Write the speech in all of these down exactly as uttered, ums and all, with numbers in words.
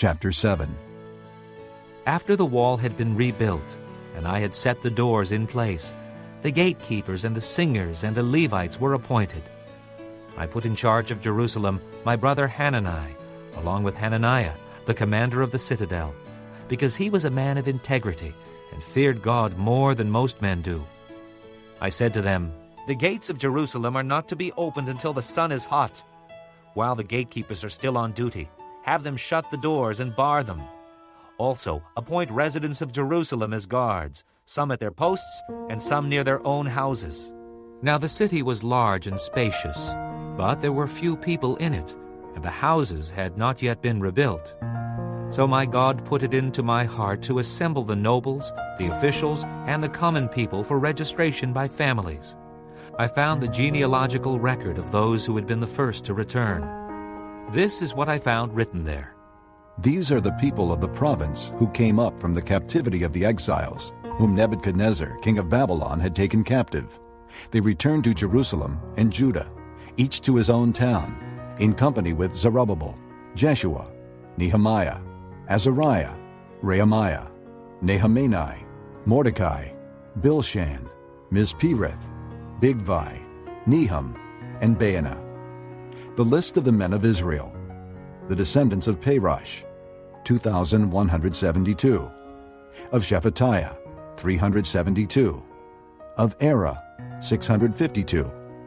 Chapter seven. After the wall had been rebuilt, and I had set the doors in place, the gatekeepers and the singers and the Levites were appointed. I put in charge of Jerusalem my brother Hanani, along with Hananiah, the commander of the citadel, because he was a man of integrity and feared God more than most men do. I said to them, "The gates of Jerusalem are not to be opened until the sun is hot. While the gatekeepers are still on duty, have them shut the doors and bar them. Also, appoint residents of Jerusalem as guards, some at their posts and some near their own houses." Now the city was large and spacious, but there were few people in it, and the houses had not yet been rebuilt. So my God put it into my heart to assemble the nobles, the officials, and the common people for registration by families. I found the genealogical record of those who had been the first to return. This is what I found written there. These are the people of the province who came up from the captivity of the exiles, whom Nebuchadnezzar, king of Babylon, had taken captive. They returned to Jerusalem and Judah, each to his own town, in company with Zerubbabel, Jeshua, Nehemiah, Azariah, Rehemiah, Nehemani, Mordecai, Bilshan, Mizpereth, Bigvai, Nehum, and Baanah. The list of the men of Israel: the descendants of Parosh, two thousand one hundred seventy-two. Of Shephatiah, three hundred seventy-two. Of Erah, six hundred fifty-two.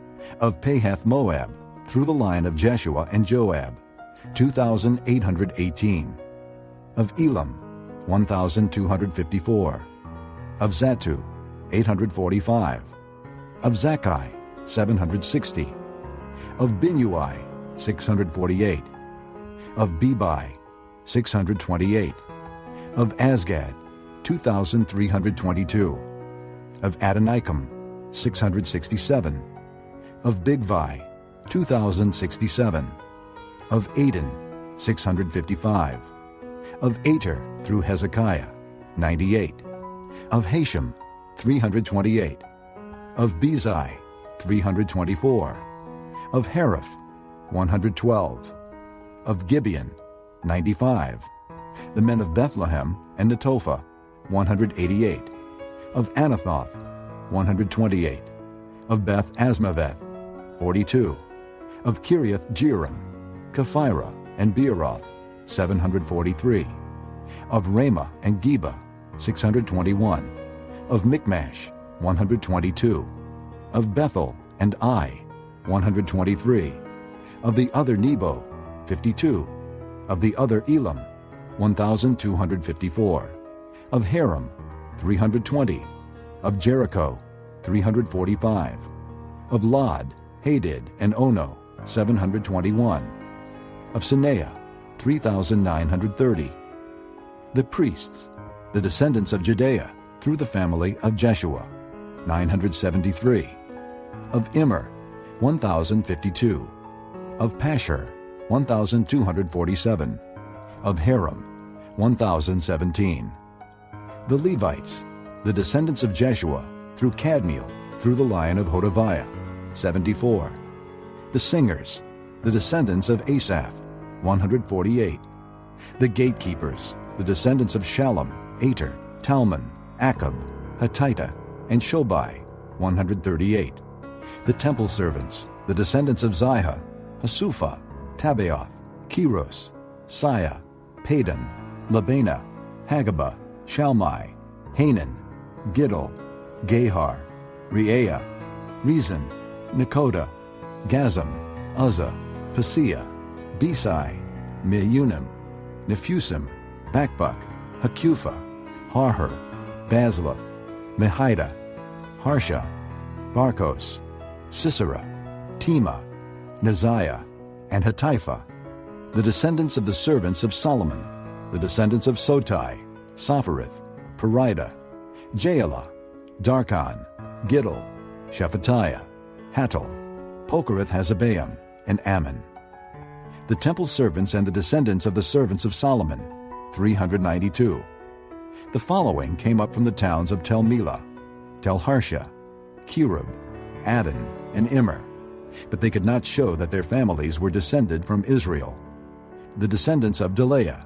Of Pahath-Moab, through the line of Jeshua and Joab, two thousand eight hundred eighteen. Of Elam, one thousand two hundred fifty-four. Of Zattu, eight hundred forty-five. Of Zakkai, seven hundred sixty. Of Binnui, six hundred forty-eight. Of Bebai, six hundred twenty-eight. Of Azgad, two thousand three hundred twenty-two. Of Adonikam, six hundred sixty-seven. Of Bigvai, two thousand sixty-seven. Of Adin, six hundred fifty-five. Of Ater, through Hezekiah, ninety-eight. Of Hashem, three hundred twenty-eight. Of Bezai, three hundred twenty-four. Of Hariph, one hundred twelve. Of Gibeon, ninety-five. The men of Bethlehem and Netophah, one hundred eighty-eight. Of Anathoth, one hundred twenty-eight. Of Beth Asmaveth, forty-two. Of Kiriath Jearim, Kephirah, and Beeroth, seven hundred forty-three. Of Ramah and Geba, six hundred twenty-one. Of Michmash, one hundred twenty-two. Of Bethel and Ai, one hundred twenty-three. Of the other Nebo, fifty-two. Of the other Elam, one thousand two hundred fifty-four. Of Haram, three hundred twenty. Of Jericho, three hundred forty-five. Of Lod, Hadid, and Ono, seven hundred twenty-one. Of Sineah, three thousand nine hundred thirty. The priests, the descendants of Judea, through the family of Jeshua, nine hundred seventy-three. Of Immer, one thousand fifty-two. Of Pashur, one thousand two hundred forty-seven. Of Haram, one thousand seventeen. The Levites, the descendants of Jeshua, through Kadmiel, through the line of Hodaviah, seventy-four. The singers, the descendants of Asaph, one hundred forty-eight. The gatekeepers, the descendants of Shallum, Ater, Talmon, Akab, Hatita, and Shobai, one hundred thirty-eight. The temple servants, the descendants of Ziha, Hasupha, Tabaoth, Keros, Siah, Padan, Labana, Hagabah, Shalmai, Hanan, Giddel, Gahar, Reaiah, Rezin, Nekoda, Gazam, Uzzah, Paseah, Besai, Meunim, Nephusim, Bakbuk, Hakupha, Harher, Bazluth, Mehida, Harsha, Barkos, Sisera, Tema, Neziah, and Hatipha, the descendants of the servants of Solomon, the descendants of Sotai, Sophereth, Perida, Jaelah, Darkon, Giddel, Shephatiah, Hattil, Pokereth-Hazzebaim, and Ammon. The temple servants and the descendants of the servants of Solomon, three hundred ninety-two. The following came up from the towns of Tel Melah, Tel Harsha, Kerub, Adon, and Immer, but they could not show that their families were descended from Israel. The descendants of Delaiah,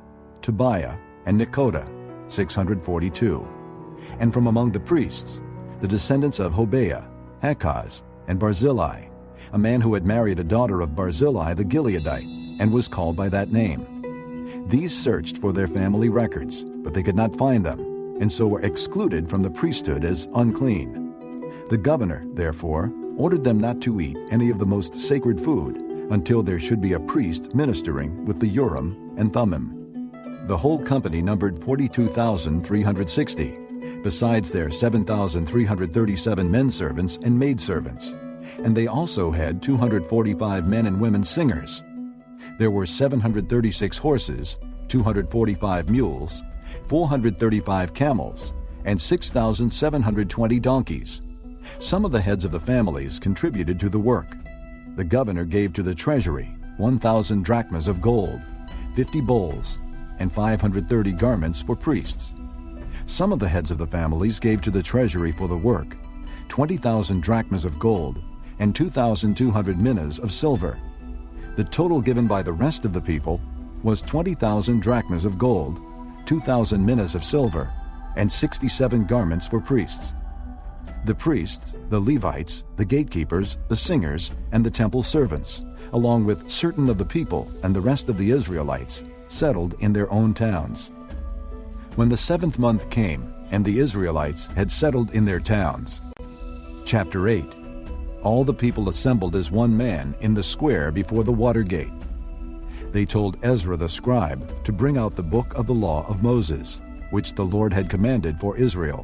Tobiah, and Nekoda, six hundred forty-two. And from among the priests, the descendants of Hobaiah, Hakaz, and Barzillai, a man who had married a daughter of Barzillai the Gileadite, and was called by that name. These searched for their family records, but they could not find them, and so were excluded from the priesthood as unclean. The governor, therefore, ordered them not to eat any of the most sacred food until there should be a priest ministering with the Urim and Thummim. The whole company numbered forty-two thousand three hundred sixty, besides their seven thousand three hundred thirty-seven men servants and maidservants, and they also had two hundred forty-five men and women singers. There were seven hundred thirty-six horses, two hundred forty-five mules, four hundred thirty-five camels, and six thousand seven hundred twenty donkeys. Some of the heads of the families contributed to the work. The governor gave to the treasury one thousand drachmas of gold, fifty bowls, and five hundred thirty garments for priests. Some of the heads of the families gave to the treasury for the work twenty thousand drachmas of gold and two thousand two hundred minas of silver. The total given by the rest of the people was twenty thousand drachmas of gold, two thousand minas of silver, and sixty-seven garments for priests. The priests, the Levites, the gatekeepers, the singers, and the temple servants, along with certain of the people and the rest of the Israelites, settled in their own towns. When the seventh month came, and the Israelites had settled in their towns. Chapter eight. All the people assembled as one man in the square before the water gate. They told Ezra the scribe to bring out the book of the law of Moses, which the Lord had commanded for Israel.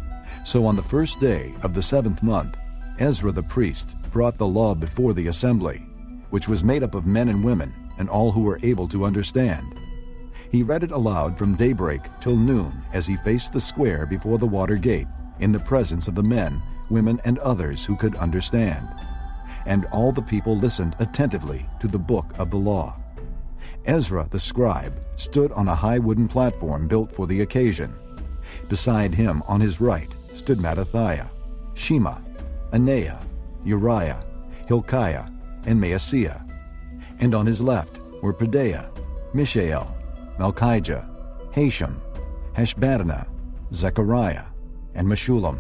So on the first day of the seventh month, Ezra the priest brought the law before the assembly, which was made up of men and women and all who were able to understand. He read it aloud from daybreak till noon as he faced the square before the water gate, in the presence of the men, women, and others who could understand. And all the people listened attentively to the book of the law. Ezra the scribe stood on a high wooden platform built for the occasion. Beside him on his right stood Mattathiah, Shema, Anaiah, Uriah, Hilkiah, and Maaseiah. And on his left were Pedaiah, Mishael, Malchijah, Hashem, Hashbaddanah, Zechariah, and Meshullam.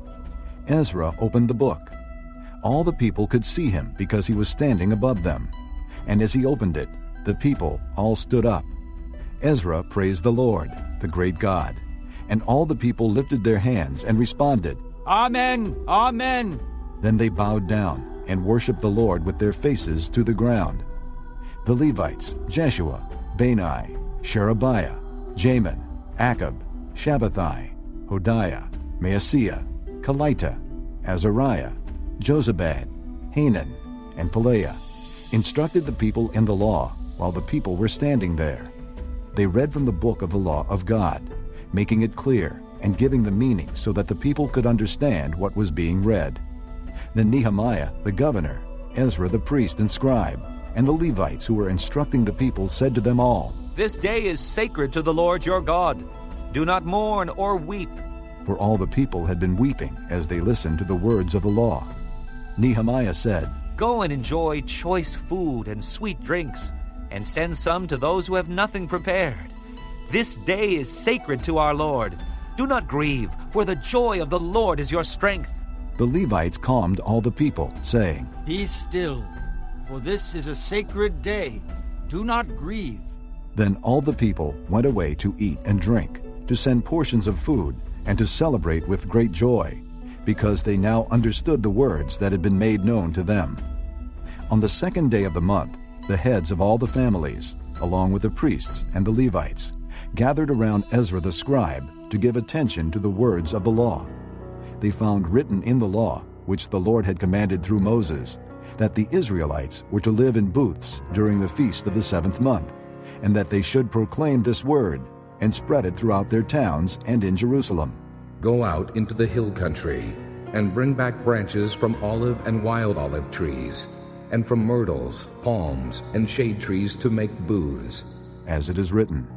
Ezra opened the book. All the people could see him because he was standing above them. And as he opened it, the people all stood up. Ezra praised the Lord, the great God. And all the people lifted their hands and responded, Amen, Amen. Then they bowed down and worshiped the Lord with their faces to the ground. The Levites, Jeshua, Bani, Sherebiah, Jamin, Akab, Shabbathai, Hodiah, Maaseiah, Kelita, Azariah, Jozabad, Hanan, and Pelaiah, instructed the people in the law while the people were standing there. They read from the book of the law of God, making it clear and giving the meaning so that the people could understand what was being read. Then Nehemiah, the governor, Ezra the priest and scribe, and the Levites who were instructing the people said to them all, This day is sacred to the Lord your God. Do not mourn or weep. For all the people had been weeping as they listened to the words of the law. Nehemiah said, Go and enjoy choice food and sweet drinks, and send some to those who have nothing prepared. This day is sacred to our Lord. Do not grieve, for the joy of the Lord is your strength. The Levites calmed all the people, saying, Be still, for this is a sacred day. Do not grieve. Then all the people went away to eat and drink, to send portions of food, and to celebrate with great joy, because they now understood the words that had been made known to them. On the second day of the month, the heads of all the families, along with the priests and the Levites, gathered around Ezra the scribe to give attention to the words of the law. They found written in the law, which the Lord had commanded through Moses, that the Israelites were to live in booths during the feast of the seventh month, and that they should proclaim this word and spread it throughout their towns and in Jerusalem. Go out into the hill country, and bring back branches from olive and wild olive trees, and from myrtles, palms, and shade trees to make booths, as it is written.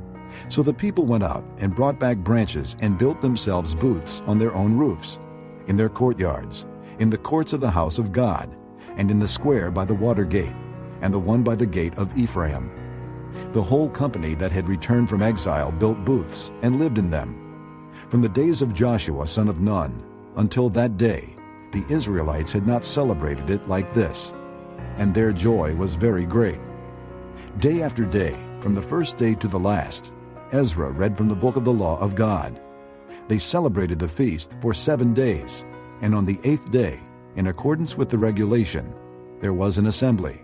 So the people went out and brought back branches and built themselves booths on their own roofs, in their courtyards, in the courts of the house of God, and in the square by the water gate, and the one by the gate of Ephraim. The whole company that had returned from exile built booths and lived in them. From the days of Joshua son of Nun until that day, the Israelites had not celebrated it like this, and their joy was very great. Day after day, from the first day to the last, Ezra read from the book of the law of God. They celebrated the feast for seven days, and on the eighth day, in accordance with the regulation, there was an assembly.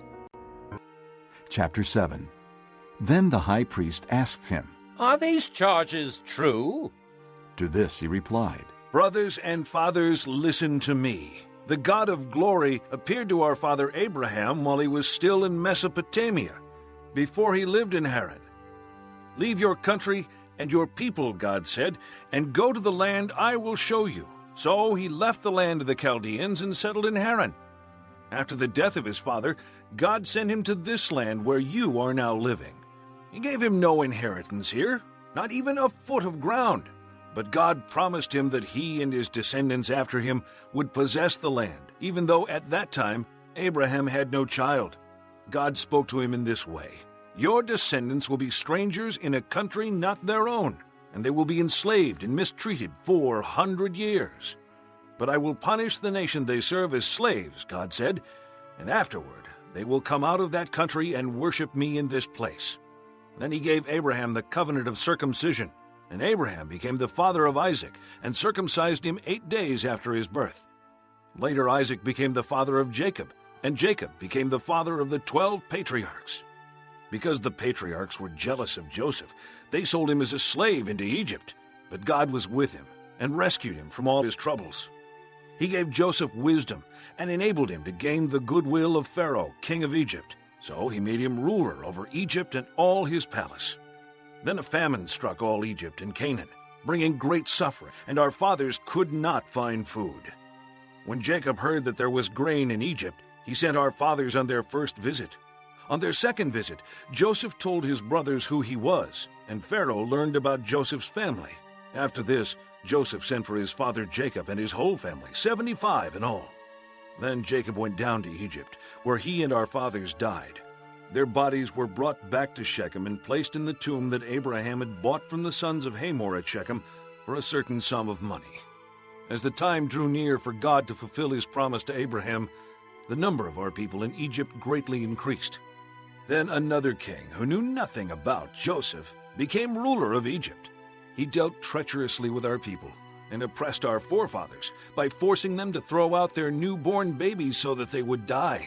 Chapter seven. Then the high priest asked him, "Are these charges true?" To this he replied, "Brothers and fathers, listen to me. The God of glory appeared to our father Abraham while he was still in Mesopotamia, before he lived in Haran. Leave your country and your people, God said, and go to the land I will show you. So he left the land of the Chaldeans and settled in Haran. After the death of his father, God sent him to this land where you are now living. He gave him no inheritance here, not even a foot of ground. But God promised him that he and his descendants after him would possess the land, even though at that time Abraham had no child. God spoke to him in this way: Your descendants will be strangers in a country not their own, and they will be enslaved and mistreated four hundred years. But I will punish the nation they serve as slaves, God said, and afterward they will come out of that country and worship me in this place. Then he gave Abraham the covenant of circumcision, and Abraham became the father of Isaac, and circumcised him eight days after his birth. Later Isaac became the father of Jacob, and Jacob became the father of the twelve patriarchs. Because the patriarchs were jealous of Joseph, they sold him as a slave into Egypt, but God was with him and rescued him from all his troubles. He gave Joseph wisdom and enabled him to gain the goodwill of Pharaoh, king of Egypt, so he made him ruler over Egypt and all his palace. Then a famine struck all Egypt and Canaan, bringing great suffering, and our fathers could not find food. When Jacob heard that there was grain in Egypt, he sent our fathers on their first visit. On their second visit, Joseph told his brothers who he was, and Pharaoh learned about Joseph's family. After this, Joseph sent for his father Jacob and his whole family, seventy-five in all. Then Jacob went down to Egypt, where he and our fathers died. Their bodies were brought back to Shechem and placed in the tomb that Abraham had bought from the sons of Hamor at Shechem for a certain sum of money. As the time drew near for God to fulfill his promise to Abraham, the number of our people in Egypt greatly increased. Then another king, who knew nothing about Joseph, became ruler of Egypt. He dealt treacherously with our people and oppressed our forefathers by forcing them to throw out their newborn babies so that they would die.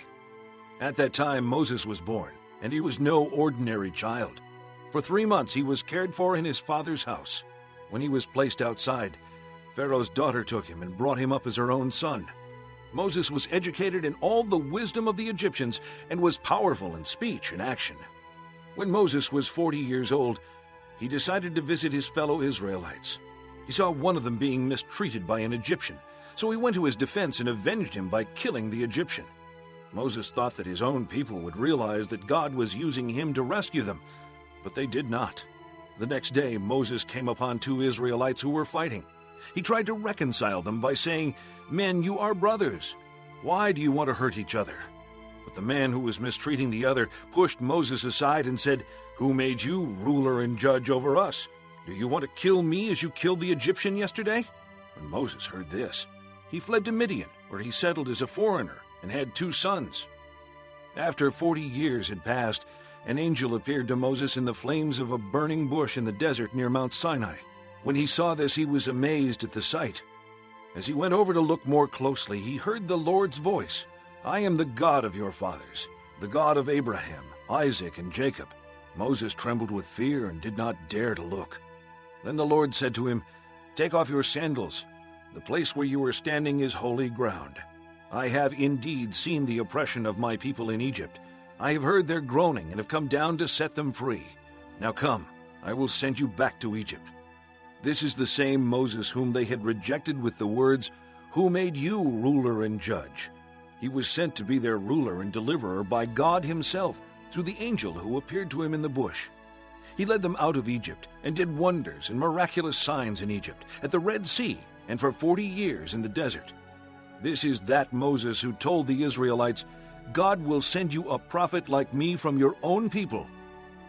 At that time Moses was born, and he was no ordinary child. For three months he was cared for in his father's house. When he was placed outside, Pharaoh's daughter took him and brought him up as her own son. Moses was educated in all the wisdom of the Egyptians and was powerful in speech and action. When Moses was forty years old, he decided to visit his fellow Israelites. He saw one of them being mistreated by an Egyptian, so he went to his defense and avenged him by killing the Egyptian. Moses thought that his own people would realize that God was using him to rescue them, but they did not. The next day, Moses came upon two Israelites who were fighting. He tried to reconcile them by saying, "Men, you are brothers. Why do you want to hurt each other?" But the man who was mistreating the other pushed Moses aside and said, "Who made you ruler and judge over us? Do you want to kill me as you killed the Egyptian yesterday?" When Moses heard this, he fled to Midian, where he settled as a foreigner and had two sons. After forty years had passed, an angel appeared to Moses in the flames of a burning bush in the desert near Mount Sinai. When he saw this, he was amazed at the sight. As he went over to look more closely, he heard the Lord's voice. "I am the God of your fathers, the God of Abraham, Isaac, and Jacob." Moses trembled with fear and did not dare to look. Then the Lord said to him, "Take off your sandals. The place where you are standing is holy ground. I have indeed seen the oppression of my people in Egypt. I have heard their groaning and have come down to set them free. Now come, I will send you back to Egypt." This is the same Moses whom they had rejected with the words, "Who made you ruler and judge?" He was sent to be their ruler and deliverer by God himself through the angel who appeared to him in the bush. He led them out of Egypt and did wonders and miraculous signs in Egypt, at the Red Sea, and for forty years in the desert. This is that Moses who told the Israelites, "God will send you a prophet like me from your own people."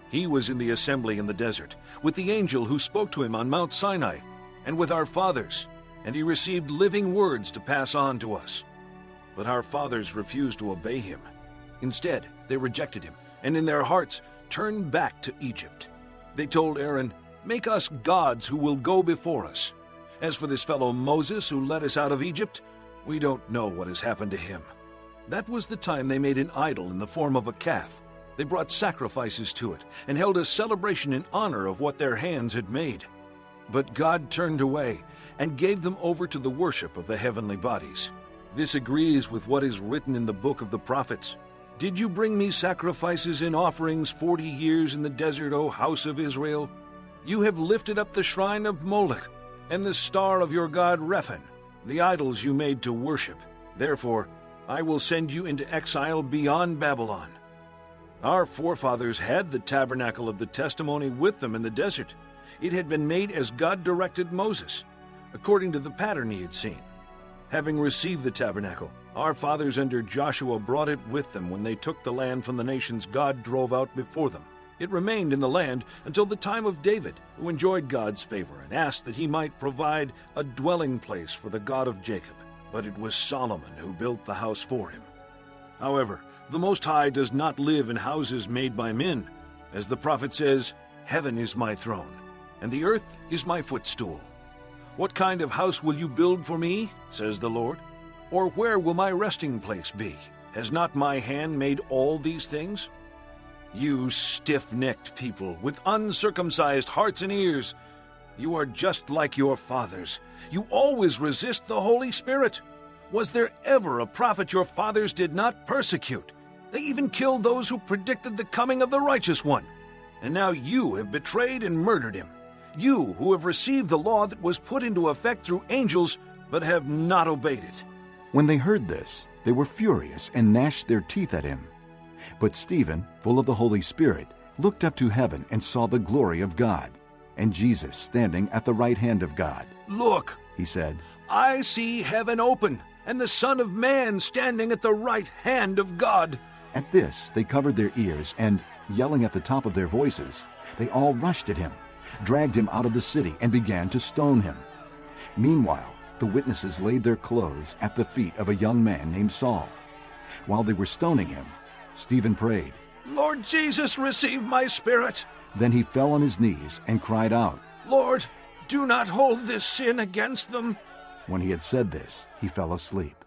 He was in the assembly in the desert, with the angel who spoke to him on Mount Sinai, and with our fathers, and he received living words to pass on to us. But our fathers refused to obey him. Instead, they rejected him, and in their hearts turned back to Egypt. They told Aaron, "Make us gods who will go before us. As for this fellow Moses who led us out of Egypt, we don't know what has happened to him." That was the time they made an idol in the form of a calf. They brought sacrifices to it and held a celebration in honor of what their hands had made. But God turned away and gave them over to the worship of the heavenly bodies. This agrees with what is written in the book of the prophets. "Did you bring me sacrifices and offerings forty years in the desert, O house of Israel? You have lifted up the shrine of Moloch and the star of your god Rephan, the idols you made to worship. Therefore, I will send you into exile beyond Babylon." Our forefathers had the tabernacle of the testimony with them in the desert. It had been made as God directed Moses, according to the pattern he had seen. Having received the tabernacle, our fathers under Joshua brought it with them when they took the land from the nations God drove out before them. It remained in the land until the time of David, who enjoyed God's favor and asked that he might provide a dwelling place for the God of Jacob. But it was Solomon who built the house for him. However, the Most High does not live in houses made by men. As the prophet says, "Heaven is my throne, and the earth is my footstool. What kind of house will you build for me, says the Lord? Or where will my resting place be? Has not my hand made all these things? You stiff-necked people with uncircumcised hearts and ears, you are just like your fathers. You always resist the Holy Spirit. Was there ever a prophet your fathers did not persecute? They even killed those who predicted the coming of the Righteous One. And now you have betrayed and murdered him. You who have received the law that was put into effect through angels, but have not obeyed it." When they heard this, they were furious and gnashed their teeth at him. But Stephen, full of the Holy Spirit, looked up to heaven and saw the glory of God, and Jesus standing at the right hand of God. "Look," he said, "I see heaven open, and the Son of Man standing at the right hand of God." At this, they covered their ears, and, yelling at the top of their voices, they all rushed at him, dragged him out of the city, and began to stone him. Meanwhile, the witnesses laid their clothes at the feet of a young man named Saul. While they were stoning him, Stephen prayed, "Lord Jesus, receive my spirit." Then he fell on his knees and cried out, "Lord, do not hold this sin against them." When he had said this, he fell asleep.